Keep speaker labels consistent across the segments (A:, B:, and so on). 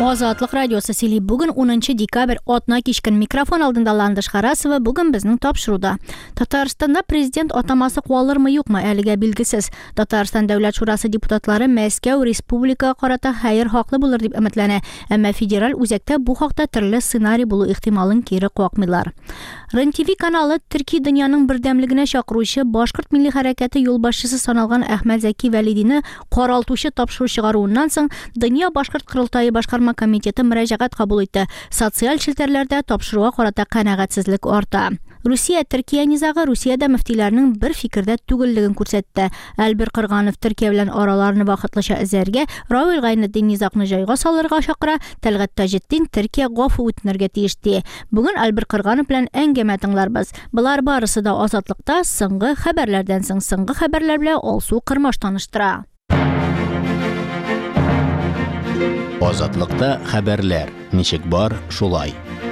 A: Ozodlik radiosi Sili bugun 10 dekabr otna kechkin mikrofon oldinda Landish Xarasova bugun bizning topshiruvda. Tataristonda prezident otamasi qolarmi yo'qmi aliga belgisiz. Tatariston davlat shurasi deputatlari Moskva respublika qarata xayr haqli bo'lar deb umidlana, ammo federal o'zakda bu haqda turli ssenariy bo'lu ehtimolini keri qo'ymaylar. REN-TV kanali Turkiya dunyoning birdamligini chaqiruvchi Boshqirt milliy harakati yo'lboshchisi sanalgan Ahmad Zaki Validini qoraltuvchi topshiriq chiqaruvidan so'ng Dunyo Boshqirt qurultoyi boshqarma komiteti murojaat qabul etdi. Sotsial shelterlarda topshiriqqa qarata qanoatsizlik ortdi. Rossiya Turkiya nizog'i Rossiyada muftiylarning bir fikrda tugilligini ko'rsatdi. Albir Qirg'anov Turkiya bilan oralarini vaqtlicha izlarga, Ravil G'ayniddin nizoqni joyga solirga chaqira, Talg'at Tajiddin Turkiya g'ofi o'tnirga tegishdi. Bugun Albir Qirg'anov bilan anglamatinglar biz. Bular barasida ozodlikda so'nggi xabarlardan so'nggi xabarlar bilan olsu qirmosh tanishtira.
B: Ozodlikda xabarlar nechik bor shulay.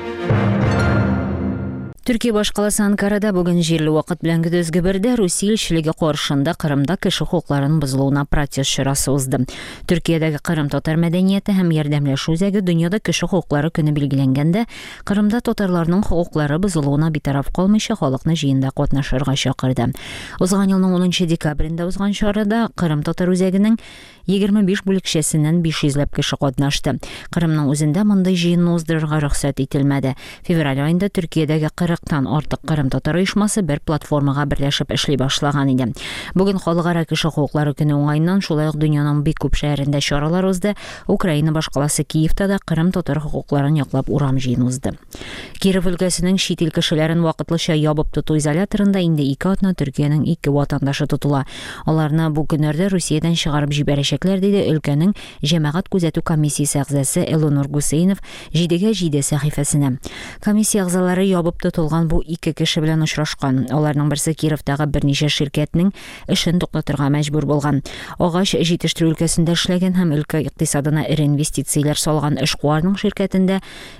C: Türkiye bosh qalasi Ankarada bugun yerli vaqt bilan kunduzgi birda Rossiya elchiligi qarshısında Qrimda kishi huquqlarining buziluvini protest shurasi o'zdi. Turkiyadagi Qrim tatar madaniyati ham yordamlashuv o'zagi dunyoda kishi huquqlari kuni belgilanganda Qrimda tatarlarning huquqlari buziluvini betaraf qolmishi xalqni jiyinda qatnashishga chaqirdi. O'zgan yilning 10 dekabrida o'zgan shahrida Qrim tatar o'zagining 25 bo'lakchasidan 500 lab kishi qatnashdi. Qrimning o'zida bunday jiyinni o'zdirishga ruxsat etilmadi. Fevral oyida Turkiyadagi 40dan ortiq Qrim tatar uyushmasi bir platformaga birlashib ishlay boshlagan edi. Bugun xalqaro kishi huquqlari kuni o'ngaydan shulay dunyoning bek ko'p shaharida choralar o'zdi. Ukraina bosh qalasi Kiyevda Qrim tatar huquqlarini yoqlab uram jiyin o'zdi. Kiyev o'lkasining chet el kishilarini vaqtlicha yopib tutuv izolyatorida endi 2 otna Turkiyaning 2 vatandoshi tutula. Ularni bu kunlarda Rossiyadan chiqarib jibarishaklar dedi o'lkaning jamoat kuzatuv komissiyasi a'zosi Elonor Guseynov jiddiga sahifasida. Komissiya a'zolari yopib tutilgan bu 2 kishi bilan uchrashgan. Ularning birisi Kiyevdagi bir necha shirkatning ishini to'xtatishga majbur bo'lgan. Og'ash yetishtiruv o'lkasida ishlagan ham o'lka iqtisodina investitsiyalar solgan ishqorning shirkatida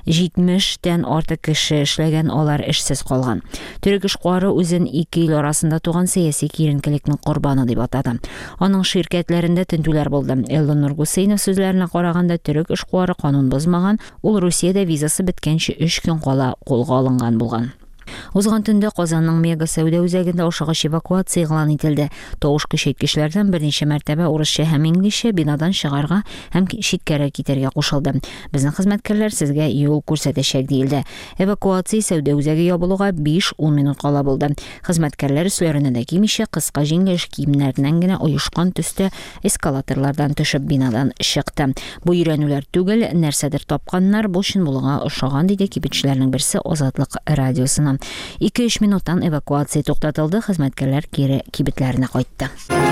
C: 70 dan ortiq kishi ishlagan, ular ishsiz qolgan. Turk ishqori o'zini 2 yil orasida tug'an siyosiy kerinkilikning qurboni deb atadi. Uning shirkatlarida tintuvlar bo'ldi. Elonor Guseynov so'zlariga qaraganda Turk ishqori qonun buzmagan, u Rossiyada vizasi bitgancha 3 kun qola qo'lga olingan bo'lgan. O'zgan tunda Qozonning mega savdo o'zagida o'shiqish evakuatsiya e'lon etildi. Tovush kishilardan bir necha martaba o'rischa ham inglizcha binodan shiqarga ham shitkara ketarga qo'shildi. Bizning xizmatkorlar sizga yo'l ko'rsatishak deyildi. Evakuatsiya savdo o'zagi yopilishiga 5-10 minut qala bo'ldi. Xizmatkorlar ularida kiyimicha qisqa jingash kiyimlardangina uyushqon tusda eskalatorlardan tushib binodan chiqdi. Bu yuranuvlar tugul narsadir topganlar bo'shin bo'lgan o'xshagan deydi kibitchilarning birisi Ozodlik radiosina. 2-3 minutdan evakuatsiya to'xtatildi, xizmatkorlar keri kibitlarına qaytdi.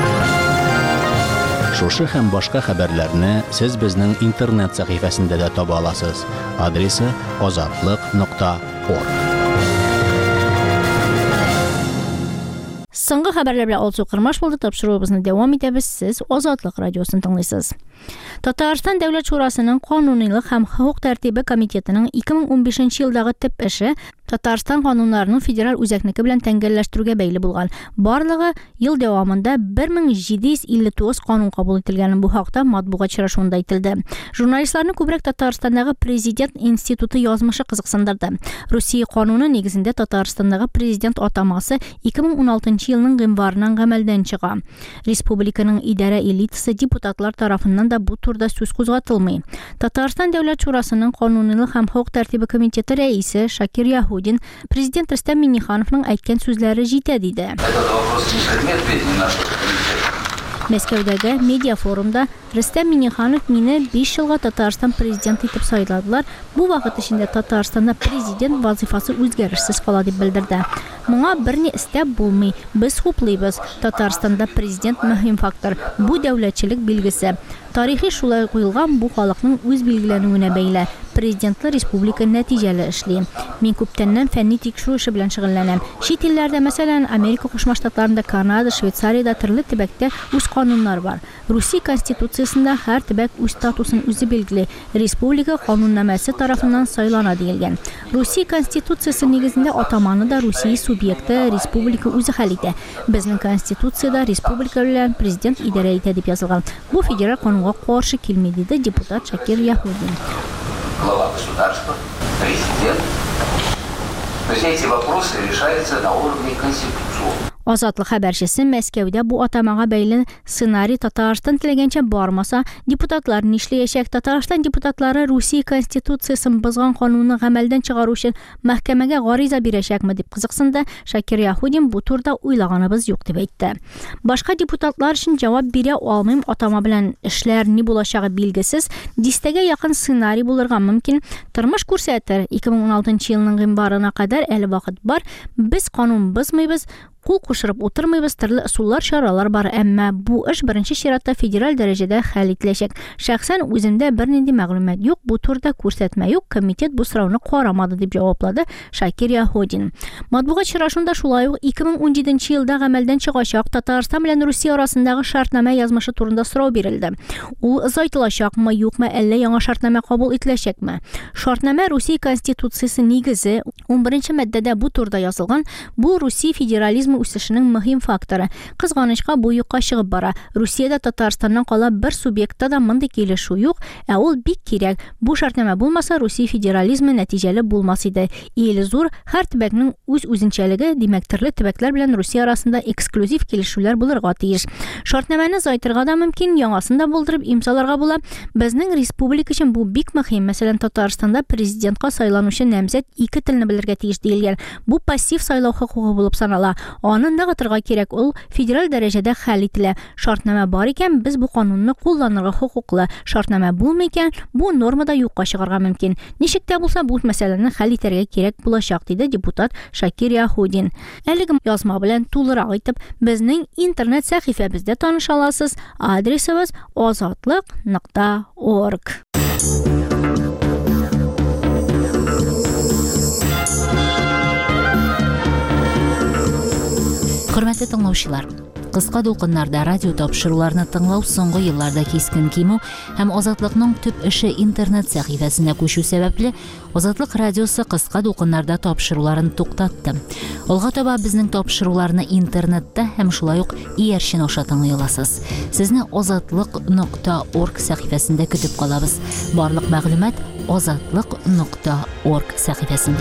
B: Şoшы ham boshqa xabarlarni siz bizning internet sahifasida da topa olasiz. Adresi ozodlik.org.
A: So'nggi xabarlar bilan olsu qirmosh bo'ldi. Topshiruvimizni davom etamiz. Siz Ozodlik radiosini tinglaysiz. Tatariston davlat shurasining qonuniylik ham huquq tartibi komitetining 2015-yildagi tip ishi Tatariston qonunlarining federal o'zakniki bilan tengallashtiruvga bog'liq bo'lgan. Borlig'i yil davomida 1759 qonun qabul etilgani bu haqda matbuot uchrashuvida aytildi. Jurnalistlarni ko'proq Tataristondagi prezident instituti yozmishi qiziqsindirdi. Rossiya qonuni negizida Tataristondagi prezident otamasi 2016-yilning yanvaridan amaldan chiqqan. Respublikaning idora elitasi deputatlar tomonidan da bu turda so'z qo'zg'atilmay. Tatariston davlat shurasining qonuniylik ham huquq tartibi komiteti raisi Shakir Yahudin prezident Rustam Minnixanovning aytgan so'zlari jita dedi. Moskvadagi media forumda Rustam Minnixanov meni 5 yilga Tatariston prezidenti etib sayladilar. Bu vaqt ichida Tataristonda prezident vazifasi o'zgarishsiz qoladi deb bildirdi. Menga birni istab bo'lmay, biz xo'playmiz. Tataristonda prezident muhim faktor. Bu davlatchilik belgisi. Tarixiy shulay qo'yilgan bu xalqning o'z belgilanuvine bog'liq. Prezidentlar respublika natijali ishlaydi. Men ko'pdan fanniy tekshiruv ishi bilan shug'ullanaman. Chet ellarda, masalan, Amerika Qo'shma Shtatlarida, Kanada, Shveysariyada turli tibakda o'z qonunlar bor. Rossiya konstitutsiyasida har tibak o'z statusini o'zi belgilaydi. Respublika qonunnomasi tomonidan saylanadi deyilgan. Rossiya konstitutsiyasi negizida otamanida Rossiya subyekti respublika o'zi hal etadi. Bizning konstitutsiyada respublika bilan prezident idora etadi deb yozilgan. Bu federal qonunga сайлауга каршы килми, диде депутат Шакир Яхудин.
D: Глава государства, президент. Но все эти вопросы решаются на уровне конституции.
A: Азатлык хәбәрчесе Мәскәүдә бу атамага бәйле сценарий Татарстан теләгәнчә бармаса, депутатлар нишләячәк? Татарстан депутатлары Русия конституциясын бозган канунны гамәлдән чыгару өчен мәхкәмәгә гариза бирәчәкме дип кызыксынды. Шакир Яхудин бу турда уйлаганыбыз юк дип әйтте. Башка депутатлар өчен җавап бирә алмыйм, атама белән эшләр ни булачагы билгесез. Дистәгә якын сценарий булырга мөмкин. Тормыш күрсәтер. 2016 елның гыйнварына кадәр әле вакыт бар. Без канун бозмыйбыз. Кул кушырып утырмыйбыз, төрле ысуллар, чаралар бар, әмма бу эш беренче чиратта федераль дәрәҗәдә хәл ителәчәк. Шәхсән үземдә бернинди мәгълүмат юк, бу турда күрсәтмә юк, комитет бу сорауны карамады дип җаваплады Шакир Яхудин. Матбугат очрашуында шулай ук 2017 елда гамәлдән чыгачак Татарстан белән Русия арасындагы шартнама язмышы турында сорау бирелде. Ул озайтылачакмы, юкмы, әллә яңа шартнама кабул ителәчәкме? Шартнама Русия конституциясе нигезе 11 маддәдә бу турда язылган. Бу Русия федерализмы үсешенең мөһим факторы. Кызганычка бу юкка чыгып бара. Русиядә Татарстаннан кала бер субъектта да мондый килешү юк, ә ул бик кирәк. Бу шартнама булмаса, Русия федерализмы нәтиҗәле булмас иде. Ил зур, һәр төбәкнең үз үзенчәлеге, димәк төрле төбәкләр белән Русия арасында эксклюзив килешүләр булырга тиеш. Шартнаманы зайтырга да мөмкин, яңасын да булдырып имзаларга була. Безнең республика өчен бу бик мөһим. Мәсәлән, Татарстанда президентка сайланучы намзәт 2 телне белергә тиеш диелгән. Бу пассив сайлау хукугы булып санала. Аны ныгытырга кирәк, ул федераль дәрәҗәдә хәл ителә. Шартнама бар икән, без бу канунны кулланырга хукуклы. Шартнама булмый икән, бу нормада юкка чыгарга мөмкин. Ничек тә булса, бу мәсьәләне хәл итәргә кирәк булачак, диде депутат Шакир Яхудин. Әлеге язма белән тулырак итеп, безнең интернет сәхифәбездә таныша аласыз. Адресыбыз azatliq.org.
C: Хөрмәтле тыңлаучылар, кыска дулкыннарда радио тапшыруларны тыңлау соңгы елларда кискен кимү һәм Азатлыкның төп эше интернет сәхифәсенә күчү сәбәпле Азатлык радиосы кыска дулкыннарда тапшыруларын туктатты. Алга таба безнең тапшыруларны интернетта һәм шулай ук иярчен аша тыңлый аласыз. Сезне azatliq.org сәхифәсендә көтеп калабыз. Барлык мәгълүмат azatliq.org сәхифәсендә.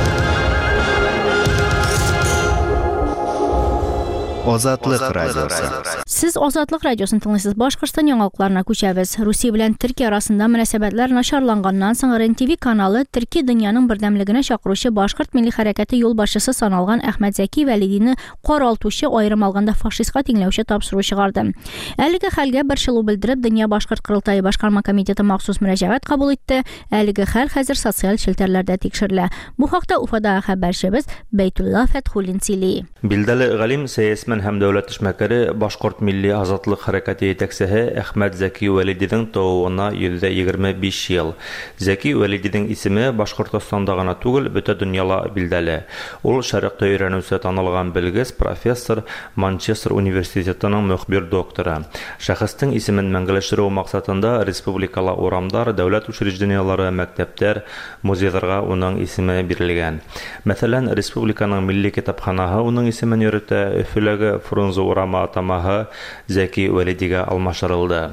B: Азатлык радиосы.
A: Сез Азатлык радиосын тыңлыйсыз. Башкортстан яңалыкларына күчәбез. Русия белән Төркия арасында мөнәсәбәтләр начарланганнан соң РНТВ каналы Төркия дөньяның бердәмлегенә чакыручы Башкорт милли хәрәкәте юлбашчысы саналган Әхмәт Зәки Вәлидине каралтучы, аерым алганда фашистка тиңләүче тапшыру чыгарды. Әлеге хәлгә борчылу белдереп, Дөнья башкорт кырылтайы башкарма комитеты махсус мөрәҗәгать кабул итте. Әлеге хәл хәзер социаль челтәрләрдә тикшерелә. Бу хакта Уфада хәбәрчебез Бәйтулла Фәтхуллин сөйли.
E: Билдәле галим сәясәт һәм дәүләт эшмәкәре Башкорт милли азатлык хәрәкәте җитәкчесе Әхмәт Зәки Вәлидиның тууына 125 ел. Зәки Вәлидиның исеме Башкортстанда гына түгел, бөтен дөньяда билдәле. Ул шәрыкта өйрәнүче танылган белгес профессор, Манчестер университетының мөхбир докторы. Шәхестең исемен мәңгеләштерү максатында республикала урамдар, дәүләт учреждениялары, мәктәптәр, музейларга уның исеме бирелгән. Мәсәлән, республиканың милли китапханаһы уның исемен йөртә, Өфөләге Фрунзе урамы атамаһы Зәки Вәлидигә алмаштырылды.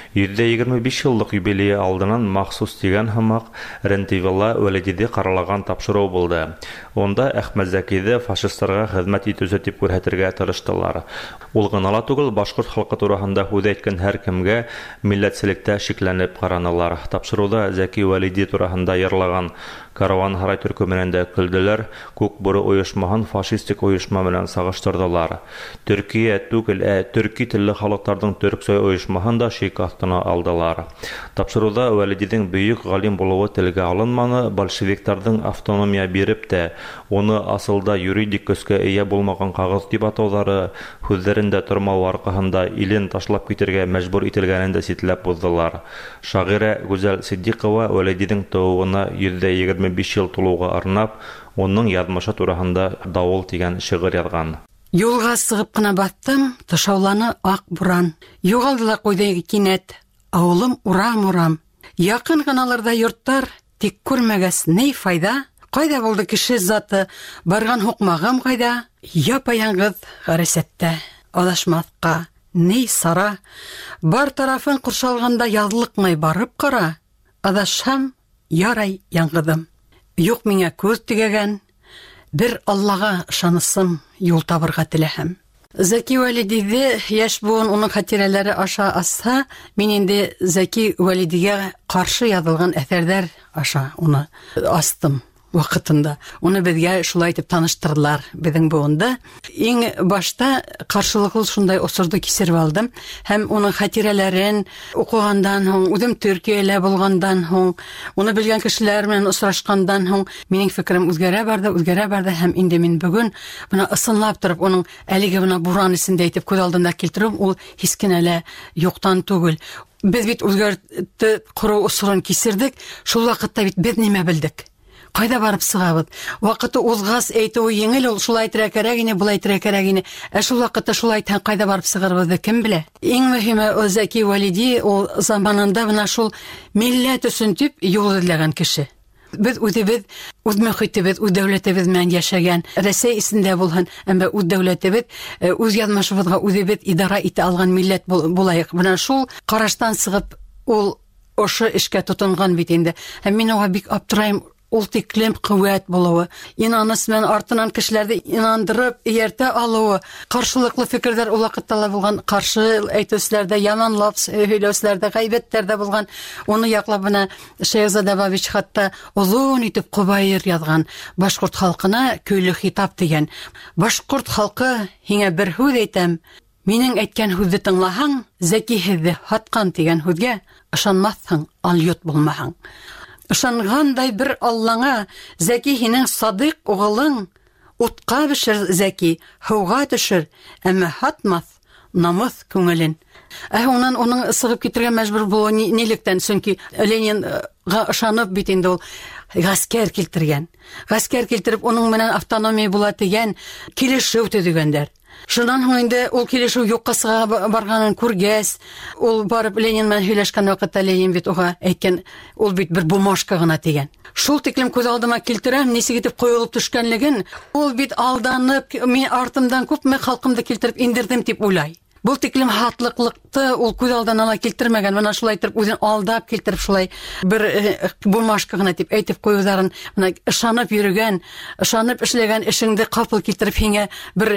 E: 125 еллык юбилее алдыннан махсус дигән һымак РНТВ-ла Вәлидиде каралаган тапшыру булды. Онда Әхмәт Зәкиде фашистларга хезмәт итүче дип күрһәтергә тырыштылар. Ул гына ла түгел, башкорт халкы турында һүз әйткән һәр кемгә милләтчелектә шикләнеп караналар. Тапшыруда Зәки Вәлиди турында йырлаган Караван Һарай төркеменән дә көлделәр, Күк Бүре оешмаһын фашистик оешма белән сагыштырдылар. Төркия түгел, төрки телле халыкларның төрксөй оешмаһын да шик астына алдылар. Тапшыруда Вәлидидің бөек галим булуы телгә алынманы, большевикларның автономия биреп тә, оны асылда юридик көскә ия булмаган кагыз дип атаулары, хүзләрендә тормау аркаһында илен ташлап китергә мәҗбүр ителгәнен дә ситләп булдылар. Шагыйрә Гүзәл Сиддиқова Вәлидидің тууына 125 ел тулуга арнап, оның язмышы турында Давыл дигән шигырь язган.
F: Юлга сыгып кына баттым, тышауланы ак буран. Югалдыла койдагы кинәт, авылым урам-урам. Якын гыналарда йорттар, тик күрмәгәс ни файда? Кайда булды кеше заты, барган хукмагым кайда? Япа-яңгыз гарәсәттә, адашмаска ней сара. Бар тарафын куршалганда язлыкмай барып кара. Адашам, ярай яңгыдым. Юк миңа күз тигәгән, бер Аллага ышанысым, юл табырга теләһәм. Зәки Вәлидиде яшь буын уның хатирәләре аша асса, мин инде Зәки Вәлидигә каршы язылган әсәрҙәр аша уны астым вакытында. Уны безгә шулай итеп таныштырдылар безнең буында. Иң башта каршылыклы шундай осырды кисереп алдым һәм уның хатирәләрен укыгандан һуң, үзем Төркиядә булгандан һуң, уны белгән кешеләр белән очрашкандан һуң минең фикерем үзгәрә барды һәм инде мин бүген бuna ысынлап торып уның әлеге бuna буран исендә итеп күз алдында килтерү ул һич кенә лә юктан түгел. Без бит үзгәртеп куру усырын кисердек, шул вакытта бит без нимә белдек? Кайда барып сыгабыз? Вакыты узгас әйтү еңел, ул шулай әйтергә кирәк ине, булай әйтергә кирәк ине. Шул вакытта шулай әйтһәң, кайда барып сыгырбызды кем белә? Иң мөһиме, Зәки Вәлиди ул заманында бына шул милләт өчен дип юл эзләгән кеше. Без үзебез, үз мөхитебез, үз дәүләтебез менән яшәгән, Россия исендә булһын, әмма үз дәүләтебез, үз язмышыбызга үзебез идара итә алган милләт булайык. Бына шул караштан сыгып ул ошо эшкә тотынган бит инде. Һәм мин аңа бик аптырайм. Ул тиклем куәт булуы, инаныс белән артынан кешеләрне инандырып, ияртә алуы, каршылыклы фикерләр ул вакытта булган, каршы әйтүсләрдә, яманлап сөйләүсләрдә, гайбәтләрдә булган, уны яклап бына Шәйхзада Бабич хатта озын итеп кубайыр язган, башкорт халкына көйле хитап дигән. Башкорт халкы, һиңа бер һүз әйтәм, минең әйткән һүзне тыңлаһаң, Зәки һеҙҙе һаткан дигән һүзгә ышанмаҫһың, алйот булмаһаң. Ышангандай бер Аллаңа, Зәки һинең садыҡ уғылың, утҡа бешер Зәки, һыуға төшөр, әммә һатмаҫ намыҫ күңелен. Унан уның сығып китергә мәжбүр булыуы нилектән? Сөнки Ленинға ышанып бит инде ул гаскәр килтергән. Гаскәр килтереп, уның менән автономия була дигән килешеү төҙөгәндәр. Шунан һуң инде ул килешеү юҡҡа сыға барғанын күргәс, ул барып Ленин менән һөйләшкән ваҡытта Ленин бит уға әйткән, ул бит бер бумажка ғына тигән. Шул тиклем күҙ алдыма килтерәм, нисек итеп ҡойолоп төшкәнлеген, ул бит алданып, мин артымдан күпме халҡымды килтереп индердем тип уйлай. Бұл тиклем хатлыҡлыҡты ул күҙ алдына ла килтермәгән, бына шулай итеп үзен алдап килтереп шулай бер бумажка ғына тип әйтеп ҡуйыуҙарын, бына ышанып йөрөгән, ышанып эшләгән эшеңде ҡапыл килтереп һиңә бер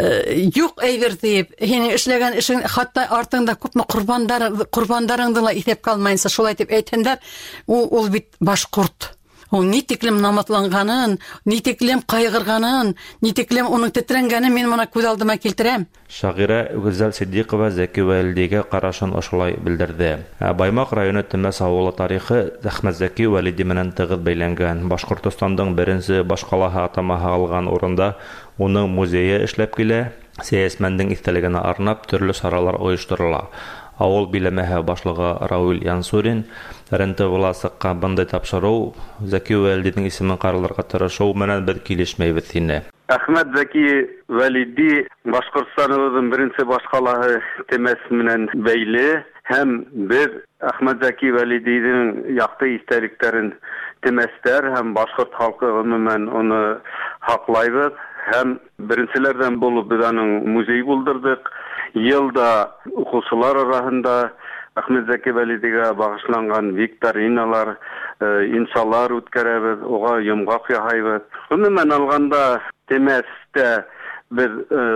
F: юҡ әйбер тиеп, һинең эшләгән эшең хатта артыңда күпме ҡорбандарыңды ла иҫәпкә алмайынса шулай итеп әйтһендәр, ул бит башҡорт. Ул ни тиклем наматланғанын, ни тиклем ҡайғырғанын, ни тиклем уның тетрәнгәнен мин моны күҙ алдыма килтерәм.
E: Шағира Гүзәл Сидиҡова Зәки Вәлидигә ҡарашын ошолай белдерҙе. Баймаҡ районы Төмәс ауылы тарихы Әхмәт Зәки Вәлиди менән тығыҙ бәйләнгән. Башҡортостандың беренсе баш ҡалаһы атамаһы алған урында уның музейы эшләп килә. Сәйәсмәндең иҫтәлегенә арнап төрлө саралар ойошторола. Ауыл биләмәһе башлығы Рауил Янсурин РНТВ-ла сыҡҡан бындай тапшырыу Зәки Вәлидиҙең исемен ҡараларға тырышыу менән беҙ килешмәйбеҙ тине.
G: Әхмәт Зәки Вәлиди Башҡортостаныбыҙҙың беренсе баш ҡалаһы Темәс менән бәйле һәм беҙ Әхмәт Зәки Вәлидиҙең яҡты иҫтәлектәрен Темәстәр һәм башҡорт халҡы ғөмүмән уны һаҡлайбыҙ һәм беренселәрҙән булып беҙ аның музей булдырҙык. Йылда уҡыусылар араһында Әхмәт Зәки Вәлидигә бағышланған викториналар, инсалар үткәрәбеҙ, уға йомғаҡ яһайбыҙ. Ғөмүмән алғанда Темәстә беҙ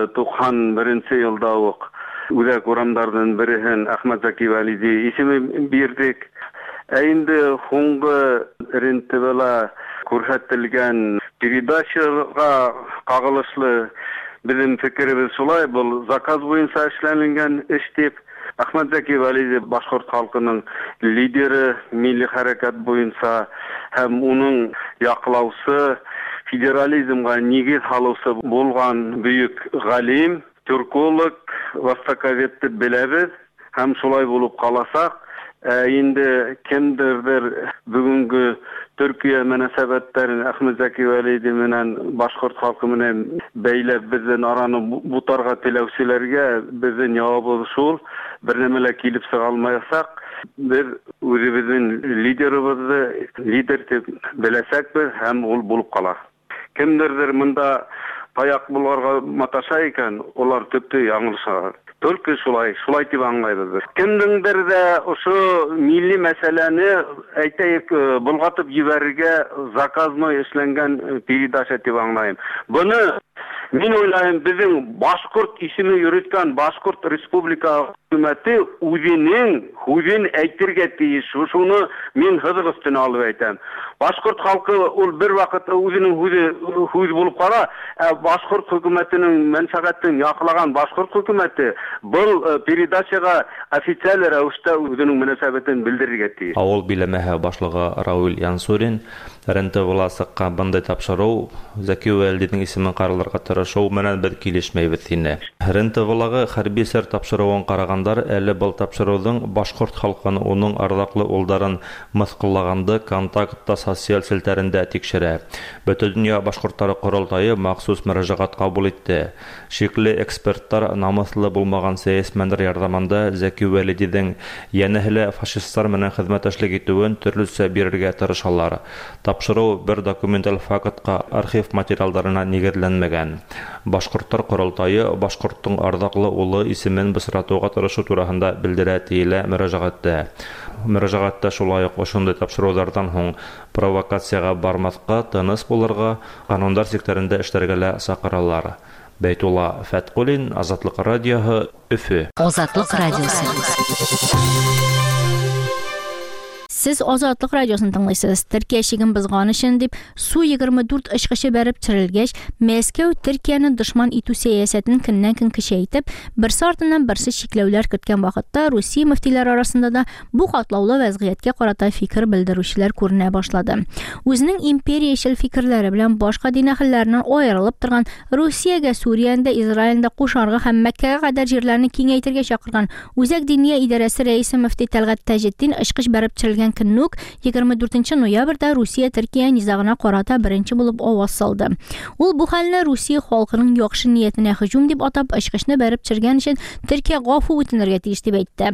G: 91 йылда уҡ үҙәк урамдарҙың береһен Әхмәт Зәки Вәлиди исеме бирҙек. Инде һуңғы РНТВ-ла күрһәтелгән передачаға ҡағылышлы bizim fikrimiz şulay, бұл заказ буйынса эшләнгән эш дип. Әхмәт Зәки Вәлиди башҡорт халҡының лидеры, милли хәрәкәт буйынса һәм уның яҡлаусы, федерализмға нигеҙ һалыусы булған бөйөк ғалим, түрколог, востоковед дип беләбеҙ һәм шулай булып ҡаласаҡ. Инде кемдерҙер бүгенге Төркия мөнәсәбәттәрен Әхмәт Зәки Вәлиди менән башҡорт халҡы менән бәйләп беҙҙең араны бутарға теләүселәргә беҙҙең яуабыбыҙ шул, бер нәмә лә килеп сыға алмаясаҡ. Беҙ үҙебеҙҙең лидерыбыҙҙы лидер тип беләсәкбеҙ һәм ул булып ҡала. Кемдерҙер мында таяҡ булырға маташа икән, улар төптө яңылыша. Только шулай дип аңлайбыз. Кемдеңдер дә ошо милли мәсьәләне әйтәйек булгатып җибәрергә заказной эшләнгән передача дип аңлайм. Буны мин уйлайм, безнең башкорт исеме йөрткән Башкорт Республика хөкүмәте үзен әйтергә тиеш. Шуны мин хызык өстенә алып әйтәм. Башкорт халкы ул бер вакыт үзенең хүз булып кала, Башкорт хөкүмәтенең мәнфәгатен яклаган Башкорт хөкүмәте был передачага официаль рәвештә үзенең мөнәсәбәтен белдерергә тиеш.
E: Авыл биләмәһе башлыгы Раул Янсурин РНТВ сыккан бындай тапшыру Зәки Вәлидинең исемен каралырга тырышу менән бер килешмәйбез инде. РНТВ-лагы хәрби сер тапшыруын карагандар әле был тапшыруның башкорт халкын уның ардаклы улдарын мыскыллаганды контактта социаль селтәрендә тикшерә. Бөтендөнья башкортлары корылтайы махсус мөрәҗәгать кабул итте. Шикле экспертлар намыслы булмаган сәясәтмәннәр ярдәмендә Зәки Вәлидинең янәһеле фашистлар менән хезмәттәшлек итүен төрлесе бирергә тырышалар. Тапшыру бер документаль фактка, архив материалларына нигезләнмәгән. Башкортлар корылтайы башкорттың ардаклы улы исемен бысратуга тырышу турында белдерә диелә мөрәҗәгатьтә. Мөрәҗәгатьтә шулай ук ошондай тапшырулардан соң провокацияга бармаска, тыныс булырга, канундар секторында эшләргә сакыралар. Бәйтулла Фәткулин, Азатлык радиоһы, Өфө.
C: Азатлык радиосы.
A: Siz Azadlıq radiosunu dinləyirsiniz. Türkiyə şigin bızğanı üçün deyib, Su-24 ışqışı bərib çirilgəş, Məskəv Türkiyənin düşman itu siyasətini gündən-gün kişəyitib, birsi ardından birsi şikləvlər kütkən vaxtda Rusiya müftilər arasında da bu qatlavlı vəziyyətə qarata fikir bildirişlər görünə başladı. Özünün imperiyaşıl fikirləri bilən başqa din əhillərindən ayrılıb durğan Rusiyaga, Suriyəndə, İsraildə, Qoşarğı həm Məkkəyə qədər yerlərini kengəytirgə çağırgan Özək Diniyə İdarəsi rəisi müfti Təlğət Təceddin ışqış bərib çirilgən Көннүк 24 ноябрьдә Русия Төркия низагына карата беренче булып аваз салды. Ул бу хәлне Русия халкының яхшы ниятенә һөҗүм дип атап, ышкышны бәреп чиргән өчен Төркия гафу үтенергә тиеш дип әйтте.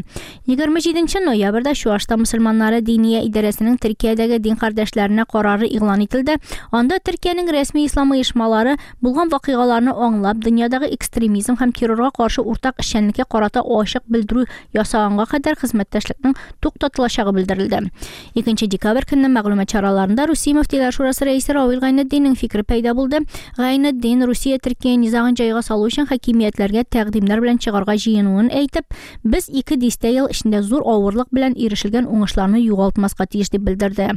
A: 27 ноябрьдә Шуашта мөселманнары Диния идарәсенең Төркиядәге дин кардәшләренә карары игълан ителде. Анда Төркиянең рәсми ислам оешмалары булган вакыйгаларны аңлап, дөньядагы экстремизм һәм террорга каршы уртак эшчәнлеккә карата ачык белдерү ясаганга кадәр хезмәттәшлекнең туктатылачагы белдерелде. 2 декабрь көнне мәгълүмат чараларында Русия мөфтиләр шурасы рәисе Равил Гайнетдинның фикри пайда булды. Гайнетдин Русия Төркия низагын җайга салу өчен хакимиятләргә тәкъдимнәр белән чыгарга җыенуын әйтеп, без 2 дистә ел эчендә зур авырлык белән ирешелгән уңышларны югалтмаска тиеш дип белдерде.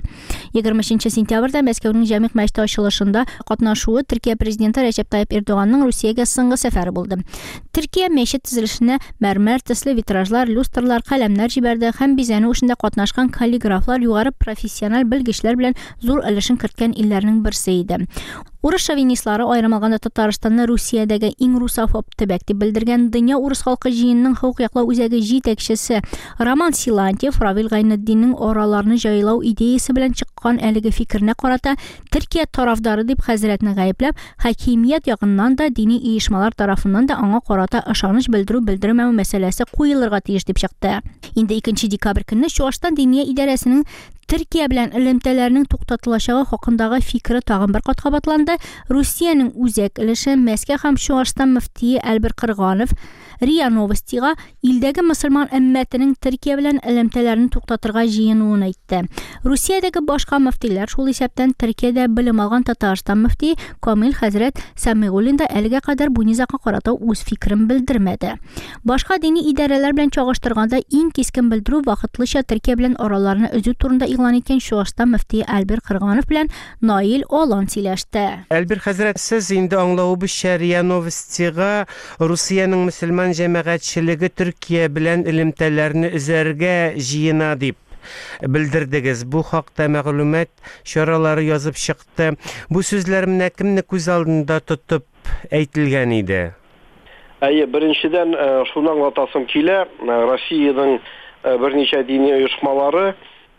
A: 20 сентябрьдә Мәскәүнең Җәмигъ мәчете ачылышында катнашуы Төркия президенты Рәҗәп Тайип Эрдоганның Русиягә соңгы сәфәре булды. Төркия мәчет төзелешенә мәрмәр төсле витражлар, люстрлар, каләмнәр җибәрде һәм бизәнү эшендә катнашкан каллиграфлар югары профессиональ белгечләр белән зур өлешен керткән илләрнең берсе иде. Урыс шовинистлары аерым алганда Татарстанны Русиядәге иң русофоб төбәк дип белдергән дөнья урыс халкы җыенының хокук яклау үзәге җитәкчесе Роман Силантьев Равил Гайнетдинның ораларны җайлау идеясе белән чыккан әлеге фикерне карата Төркия тарафдары дип хәзрәтне гаепләп, хакимият ягыннан да дини оешмалар тарафыннан да аңа карата ышаныч белдерү-белдермәү мәсьәләсе куелырга тиеш дип чыкты. Инде 2 декабрь көнне Шуаштан Диния идарәсенең Төркия белән элемтәләрнең туктатылачагы хакындагы фикере тагын бер кат кабатланды. Русиянең үзәк өлеше Мәскәү һәм Шуашстан мөфтие Әлбир Кырганов Риа Новостига илдәге мөселман өммәтенең Төркия белән элемтәләрне туктатырга җыенуын әйтте. Русиядәге башка мөфтиләр шул исәптән Төркиядә белем алган Татарстан мөфтие Камил хәзрәт Сәмигуллин да әлегә кадәр бу низагка карата үз фикерен белдермәде. Башка дини идарәләр белән чагыштырганда иң кискен белдерү вакытлыча Төркия белән араларны өзү турында игълан иткән Шуашстан мөфтие Әлбир Кырганов белән Наил Алан сөйләште.
H: Әлбир хәзрәт, сез инде аңлавыбызча Риа Новостига Русиянең мөселман җәмәгатьчелеге Төркия белән элемтәләрне үзәргә җыена дип белдердегез. Бу хакта мәгълүмат чаралары язып чыкты. Бу сүзләр менә кемне күз алдында тотып әйтелгән иде?
I: Беренчедән шуны аңлатасым килә. Россиянең берничә дини оешмалары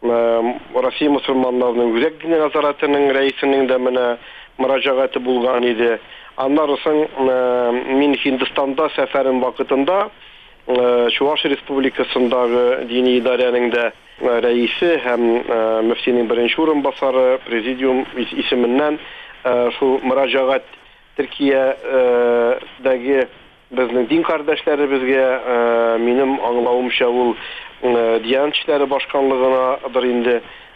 I: Россия мөселманнарының үзәк дини назаратының рәисенең дә менә мөрәҗәгате булган иде. Аннан соң мин Һиндстанда сәфәрем вакытында Чуваш республикасындагы дини идарәнең дә рәисе һәм мөфтинең беренче урынбасары президиум исеменнән шу мөрәҗәгать Төркиядәге безнең дин кардәшләребезгә минем аңлавымча ул Диан эшләре башканлыгынадыр инде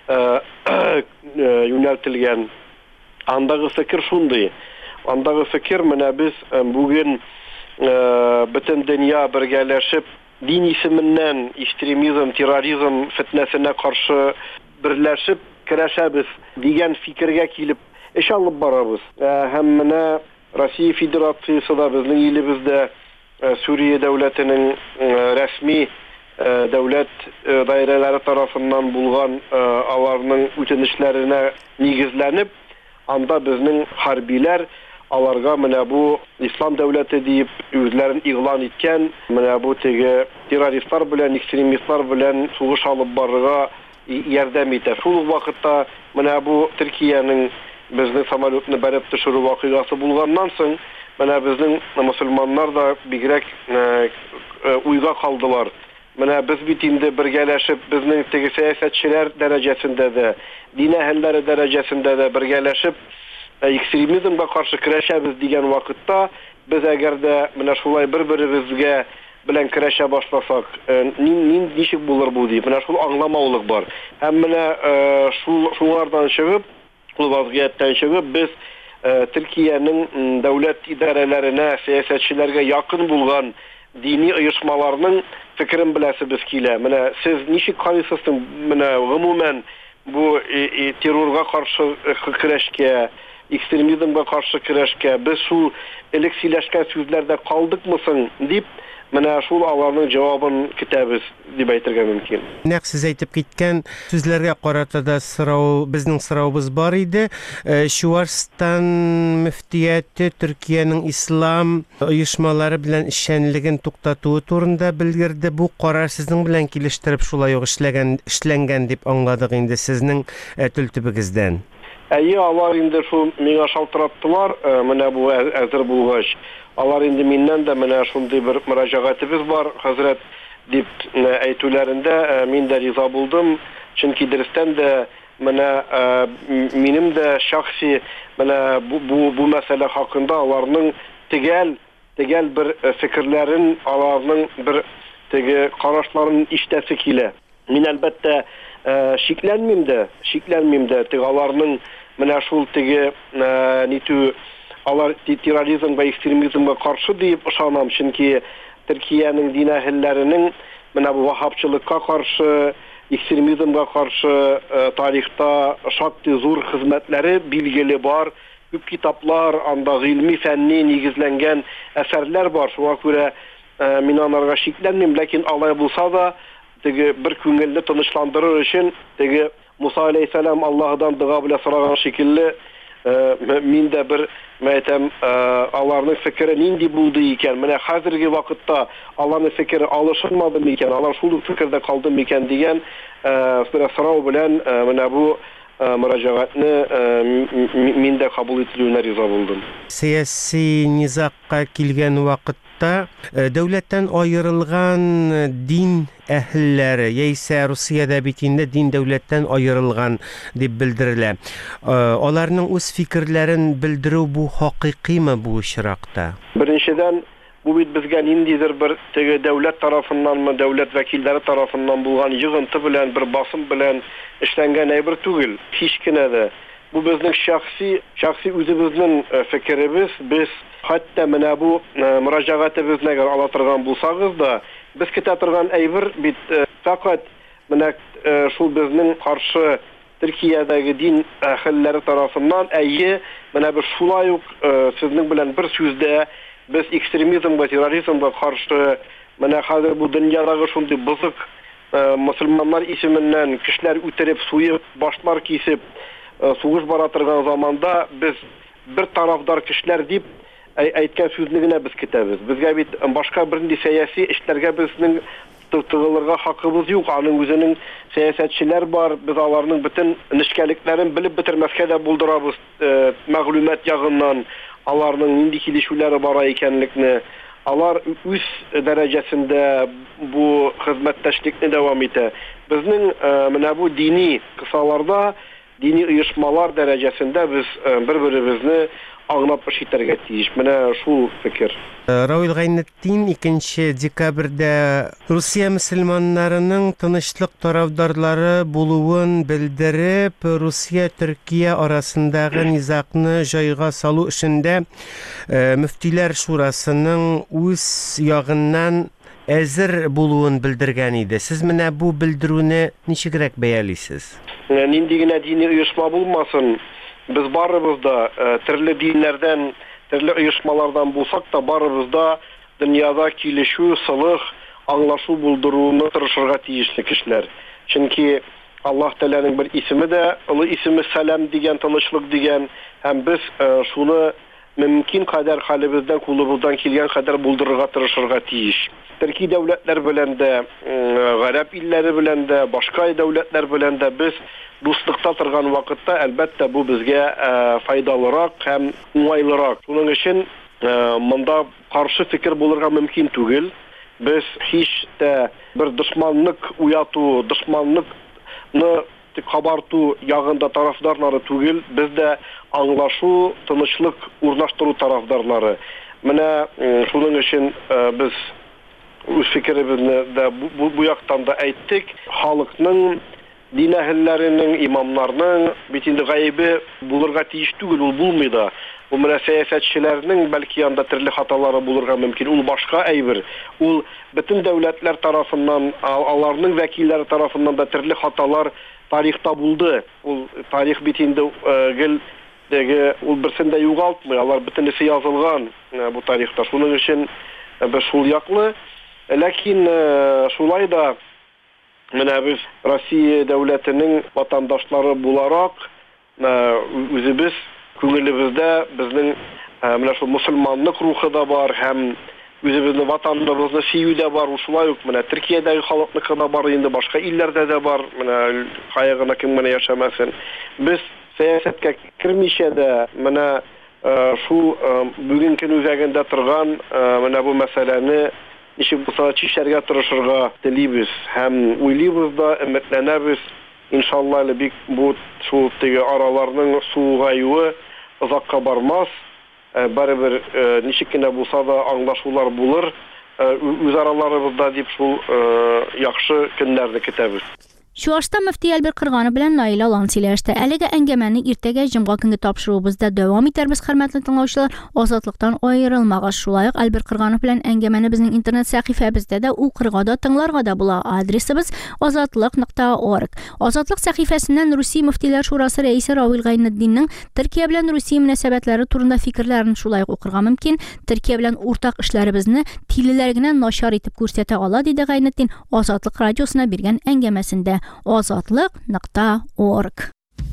I: юнәлтелгән. Андагы фикер шундый. Андагы фикер менә без бүген бөтен дөнья бергәләшеп дин исеменнән экстремизм, терроризм фитнәсенә каршы берләшеп көрәшәбез дигән фикергә килеп эш алып барабыз. Һәм менә Россия Федерациясы да безнең илебездә Сүрия дәүләтенең рәсми дәүләт даирәләре тарафыннан булган аларның үтенечләренә нигезләнеп, анда безнең хәрбиләр аларга менә бу ислам дәүләте дип үзләрен игълан иткән, менә бу теге террористлар белән, экстремистлар белән сугыш алып барырга ярдәм итә. Шул вакытта менә бу Төркиянең безнең самолетны бәреп төшерү вакыйгасы булганнан соң, менә безнең мөселманнар да бигрәк уйга калдылар. Менә без бит инде бергәләшеп, безнең теге сәясәтчеләр дәрәҗәсендә дә, дин әһелләре дәрәҗәсендә дә бергәләшеп экстремизмга каршы көрәшәбез дигән вакытта, без әгәр дә менә шулай бер-беребезгә белән көрәшә башласак, ничек булыр бу дип, менә шул аңламаулык бар. Һәм менә шулардан чыгып, ул вазгыятьтән чыгып, без Төркиянең дәүләт идарәләренә, сәясәтчеләргә якын булган дини оешмаларның фикерен беләсебез килә. Менә сез ничек карыйсыз менә гомумән бу террорга каршы көрәшкә, экстремизмга каршы көрәшкә без шул элек сөйләшкән сүзләрдә калдыкмы соң дип, менә шул аларның җавабын көтәбез дип әйтергә мөмкин.
H: Нәкъ сез әйтеп киткән сүзләргә карата да безнең сораубыз бар иде. Чуашстан мөфтияте Төркиянең ислам оешмалары белән эшчәнлеген туктатуы турында белгерде. Бу карар сезнең белән килештереп шулай ук эшләнгән дип аңладык инде сезнең төлтүбегездән.
I: Әйе, алар инде шул миңа шалтыраттылар, менә бу әзер булгач. Алар инде миннән дә менә шундый бер мөрәҗәгатебез бар, хәзрәт дип әйтүләрендә мин дә риза булдым. Чөнки дөрестән дә менә минем дә шәхси менә бу мәсьәлә хакында аларның тегәл бер фикерләрен, аларның бер теге карашларын ишетәсе килә. Мин әлбәттә шикләнмим дә, теге аларның менә шул теге нитү алар терроризм ва экстремизмга каршы дип ышанам, чөнки Төркиянең дин әһелләренең менә бу вахабчылыкка каршы, экстремизмга каршы тарихта шактый зур хезмәтләре билгеле бар. Күп китаплар, анда гыйльми фәнни нигезләнгән әсәрләр бар. Шуңа күрә мин анарга шикләнмим, ләкин алай булса да теге бер күңелне тынычландырыр өчен теге Муса алейхиссалам Аллаһдан дуга белән сораган шикелле мин дә бер мәйтәм аларның фикере нинди булды икән, менә хәзерге вакытта аларның фикере алышылмады микән, алар шул фикердә калды микән дигән сорау белән менә бу мөрәҗәгатьне мин дә кабул ителүенә риза булдым.
H: Сәяси низакка килгән вакытта дәүләттән аерылган дин әһелләре, яисә Русиядә бит инде дин дәүләттән аерылган дип белдерелә. Аларның үз фикерләрен белдерү бу хакыйкыймы бу очракта?
I: Беренчедән, бу бит безгә ниндидер бер теге дәүләт тарафыннанмы, дәүләт вәкилләре тарафыннан булган йыгынты белән, бер басым белән эшләнгән әйбер түгел. Һич кенә дә. Бу безнең шәхси үзебезнең фикеребез. Без хәтта менә бу мөрәҗәгатебезне ала торган булсагыз да, без көтә торган әйбер бит фақат менә шул безнең каршы Төркиядәге дин әһелләре тарафыннан әйе, менә без шулай ук сезнең белән бер сүздә без экстремизмга, терроризмга каршы менә хәзер бу дөньядагы шундый бузык мөселманнар исеменнән кешеләр үтереп, суеп, башлар кисеп сугыш бара торган заманда без бер тарафдар кешеләр дип әйткән сүзне генә без көтәбез. Безгә бит башка бернинди сәяси эшләргә безнең тыгылырга хакыбыз юк. Аның үзенең сәясәтчеләр бар. Без аларның бөтен нечкәлекләрен белеп бетермәскә дә булдырабыз. Мәгълүмат ягыннан аларның нинди килешүләре бара икәнлекне, алар үз дәрәҗәсендә бу хезмәттәшлекне дәвам итә. Безнең менә бу дини кысаларда dini оешмалар дәрәҗәсендә без бер-беребезне аңлап эш итәргә тиеш. Менә шул фикер.
H: Равил Гайнетдин 2 декабрьдә Русия мөселманнарының тынычлык тарафдарлары булуын белдереп, Русия-Төркия арасындагы низакны җайга салу эшендә мөфтиләр шурасының үз ягыннан әзер булуын белдергән иде. Сез менә бу белдерүне ничегрәк бәялисез?
I: Нинди генә дини оешма булмасын, без барыбыз да төрле диннәрдән, төрле оешмалардан булсак та барыбыз да дөньяда килешү, сылык, аңлашу булдыруны тырышырга тиешле кешеләр. Чөнки Аллаһ Тәгаләнең бер исеме дә, улы исеме Сәлам дигән, тынычлык дигән, һәм без шуны мөмкин кадәр хәлебездән, кулыбыздан килгән кадәр булдырырга тырышырга тиеш. Төрки дәүләтләр белән дә, гарәп илләре белән дә, башка дәүләтләр белән дә без дуслыкта торган вакытта, әлбәттә, бу безгә файдалырак һәм уңайлырак. Шуның өчен монда каршы фикер булырга мөмкин түгел. Без һич тә бер дошманлык уяту, дошманлыкны кабарту ягында тарафдарлары түгел, без дә аңлашу, тынычлык урнаштыру тарафдарлары. Менә шуның өчен без үз фикеребезне дә бу яктан да әйттек. Халыкның, дин әһелләренең, имамнарның бит инде гаебе булырга тиеш түгел, ул булмый да. Ул менә сәясәтчеләрнең бәлки анда төрле хаталары булырга мөмкин. Ул башка әйбер. Ул бөтен дәүләтләр тарафыннан, аларның вәкилләре тарафыннан да төрле хаталар тарихта булды. Ул тарих бит инде гел ул берсен дә югалтмый. Алар бөтенесе язылган бу тарихта. Шуның өчен без шул яклы. Ләкин шулай да менә без Россия дәүләтенең ватандашлары буларак үзебез күңелебездә безнең менә шул мусульманлык рухы да бар һәм үзебезнең ватаныбызны сөю дә бар. Шулай ук менә Төркиядәге халыкныкы да бар, инде башка илләрдә дә бар. Менә кайгына кем менә яшәмәсен. Без сәясәткә кирмичә дә менә шул бүген көн үзәгендә торган менә бу мәсьәләне ничек булса чишәргә тырышырга телибез һәм уйлыйбыз да, өметләнәбез. Иншалла әле бик бу шул теге араларның сугаюы озакка бармас. Барыбер ничек кенә булса да аңлашулар булыр. Үз араларыбызда дип шул яхшы көннәрне көтәбез.
A: Чувашта мөфти Әлбир Кырганы белән Наил Алан сөйләште. Әлеге әңгәмәне иртәгә җомга көнге тапшыруыбызда дәвам итәрбез, хөрмәтле тыңлаучылар. Азатлыктан аерылмагыз. Шулай ук Әлбир Кырганы белән әңгәмәне безнең интернет сәхифәбездә дә укырга да, тыңларга да була. Адресыбыз azatlyk.org. Азатлык сәхифәсеннән Русия мөфтиләр шурасы рәисе Равил Гайнетдинның Төркия белән Русия мөнәсәбәтләре турында фикерләрен шулай ук укырга мөмкин. Төркия белән уртак эшләребезне тилеләр генә начар итеп күрсәтә ала, диде Гайнетдин Азатлык радиосына биргән әңгәмәсендә. azatlyk.org.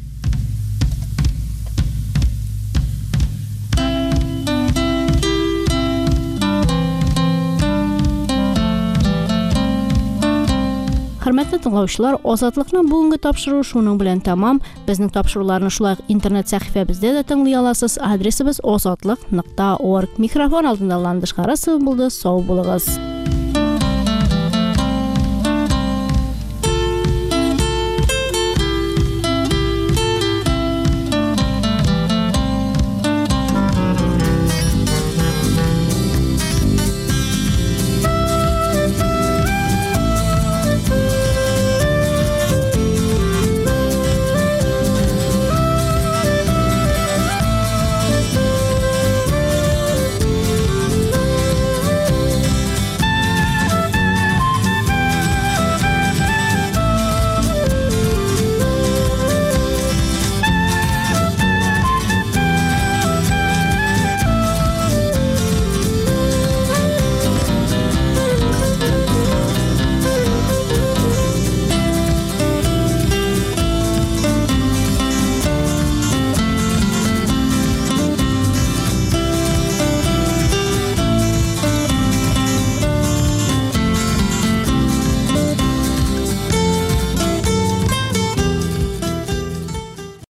A: Хөрмәтле тыңлаучылар, Азатлыкның бүгенге тапшыруы шуның белән тәмам. Безнең тапшыруларны шулай интернет сәхифәбездә дә тыңлый аласыз. Адресыбыз azatlyk.org. Микрофон алдында Ландыш Харасова булды. Сау булыгыз.